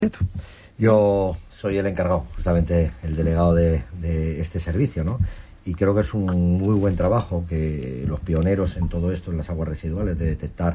Yo soy el encargado, justamente el delegado de este servicio, ¿no? Y creo que es un muy buen trabajo, que los pioneros en todo esto, en las aguas residuales, de detectar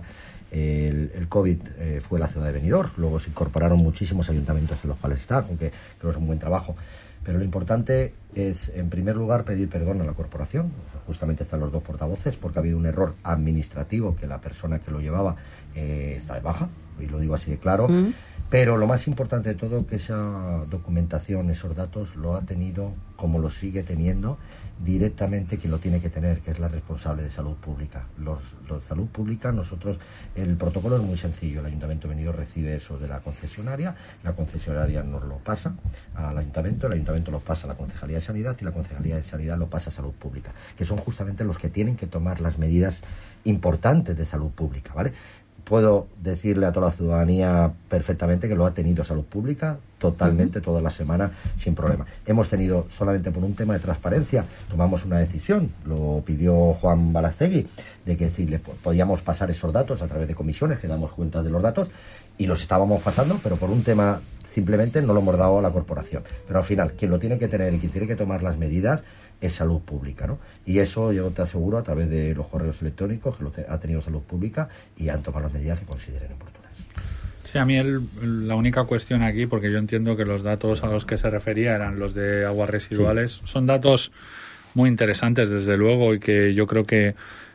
el COVID, fue la ciudad de Benidorm. Luego se incorporaron muchísimos ayuntamientos en los cuales está, aunque creo que es un buen trabajo. Pero lo importante es, en primer lugar, pedir perdón a la corporación. Justamente están los dos portavoces, porque ha habido un error administrativo, que la persona que lo llevaba está de baja, y lo digo así de claro. Pero lo más importante de todo, que esa documentación, esos datos, lo ha tenido, como lo sigue teniendo, directamente quien lo tiene que tener, que es la responsable de salud pública. Los salud pública, nosotros, el protocolo es muy sencillo. El Ayuntamiento de Benidorm recibe eso de la concesionaria, la concesionaria nos lo pasa al Ayuntamiento, el Ayuntamiento lo pasa a la Concejalía de Sanidad y la Concejalía de Sanidad lo pasa a Salud Pública, que son justamente los que tienen que tomar las medidas importantes de salud pública, ¿vale? Puedo decirle a toda la ciudadanía perfectamente que lo ha tenido Salud Pública totalmente toda la semana sin problema. Hemos tenido, solamente por un tema de transparencia, tomamos una decisión, lo pidió Juan Balastegui, de que si le podíamos pasar esos datos a través de comisiones, que damos cuenta de los datos, y los estábamos pasando, pero por un tema simplemente no lo hemos dado a la corporación. Pero al final, quien lo tiene que tener y quien tiene que tomar las medidas es Salud Pública, ¿no? Y eso yo te aseguro, a través de los correos electrónicos, que lo ha tenido Salud Pública y han tomado las medidas que consideren oportunas. Sí, a mí la única cuestión aquí, porque yo entiendo que los datos a los que se refería eran los de aguas residuales, sí. Son datos muy interesantes, desde luego, y que yo creo que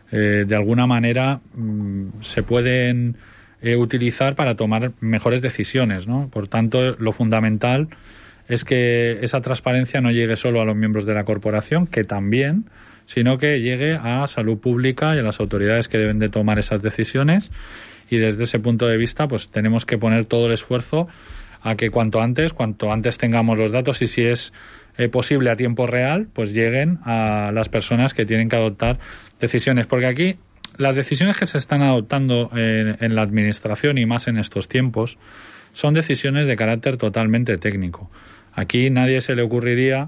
de alguna manera se pueden utilizar para tomar mejores decisiones, ¿no? Por tanto, lo fundamental es que esa transparencia no llegue solo a los miembros de la corporación, que también, sino que llegue a Salud Pública y a las autoridades que deben de tomar esas decisiones. Y desde ese punto de vista, pues tenemos que poner todo el esfuerzo a que cuanto antes tengamos los datos, y si es posible a tiempo real, pues lleguen a las personas que tienen que adoptar decisiones. Porque aquí las decisiones que se están adoptando en la administración, y más en estos tiempos, son decisiones de carácter totalmente técnico. Aquí nadie se le ocurriría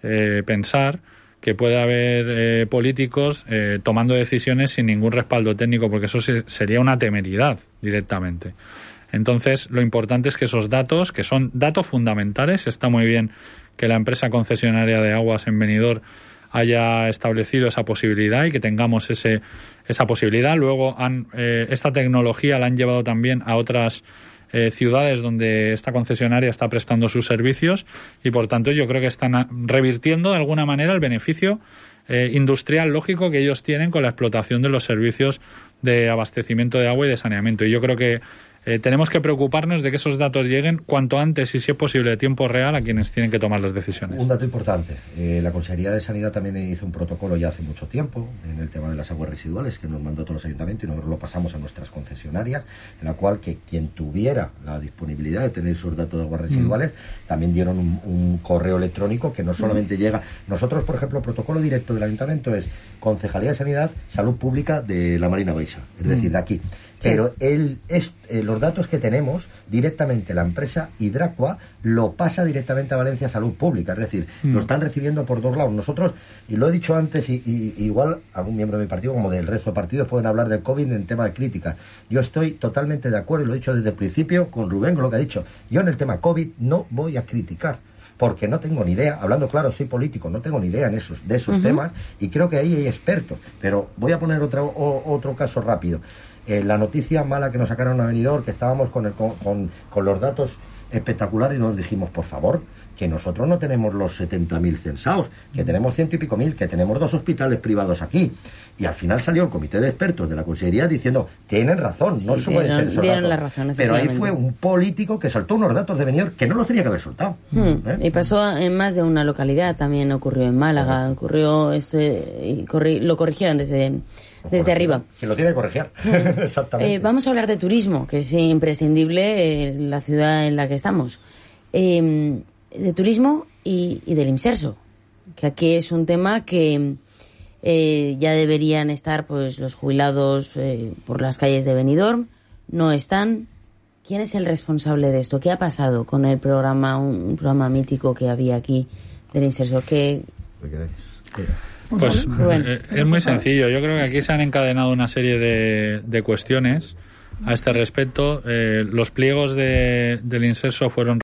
pensar que puede haber políticos tomando decisiones sin ningún respaldo técnico, porque eso sería una temeridad directamente. Entonces, lo importante es que esos datos, que son datos fundamentales, está muy bien que la empresa concesionaria de aguas en Benidorm haya establecido esa posibilidad y que tengamos esa posibilidad. Luego esta tecnología la han llevado también a otras ciudades donde esta concesionaria está prestando sus servicios, y por tanto yo creo que están revirtiendo de alguna manera el beneficio industrial lógico que ellos tienen con la explotación de los servicios de abastecimiento de agua y de saneamiento. Y yo creo que tenemos que preocuparnos de que esos datos lleguen cuanto antes, y si es posible de tiempo real, a quienes tienen que tomar las decisiones. Un dato importante, la Consejería de Sanidad también hizo un protocolo ya hace mucho tiempo en el tema de las aguas residuales, que nos mandó a todos los ayuntamientos y nosotros lo pasamos a nuestras concesionarias, en la cual que quien tuviera la disponibilidad de tener esos datos de aguas residuales también dieron un correo electrónico que no solamente llega. Nosotros, por ejemplo, el protocolo directo del ayuntamiento es Concejalía de Sanidad, Salud Pública de la Marina Baixa, es decir, de aquí. Sí. Pero los datos que tenemos, directamente la empresa Hidracua lo pasa directamente a Valencia Salud Pública, es decir, lo están recibiendo por dos lados. Nosotros, y lo he dicho antes, y igual algún miembro de mi partido, como del resto de partidos, pueden hablar del COVID en tema de crítica. Yo estoy totalmente de acuerdo, y lo he dicho desde el principio con Rubén, con lo que ha dicho. Yo en el tema COVID no voy a criticar, porque no tengo ni idea, hablando claro, soy político, no tengo ni idea de esos temas, y creo que ahí hay expertos. Pero voy a poner otro caso rápido. La noticia mala que nos sacaron a Benidorm, que estábamos con los datos espectaculares, y nos dijimos, por favor, que nosotros no tenemos los 70.000 censados, que tenemos 100 y pico mil, que tenemos 2 hospitales privados aquí. Y al final salió el comité de expertos de la Consejería diciendo, tienen razón, sí, no pueden ser esos datos. La razón, pero ahí fue un político que soltó unos datos de Benidorm que no los tenía que haber soltado. Y pasó en más de una localidad, también ocurrió en Málaga, ocurrió esto, y lo corrigieron desde arriba. Que lo tiene que corregir. Exactamente. Vamos a hablar de turismo, que es imprescindible en la ciudad en la que estamos. De turismo y del Imserso, que aquí es un tema que ya deberían estar pues los jubilados por las calles de Benidorm, no están. ¿Quién es el responsable de esto? ¿Qué ha pasado con el programa, un programa mítico que había aquí del Imserso? ¿Qué queréis? Pues es muy sencillo. Yo creo que aquí se han encadenado una serie de cuestiones a este respecto. Los pliegos del Inserso fueron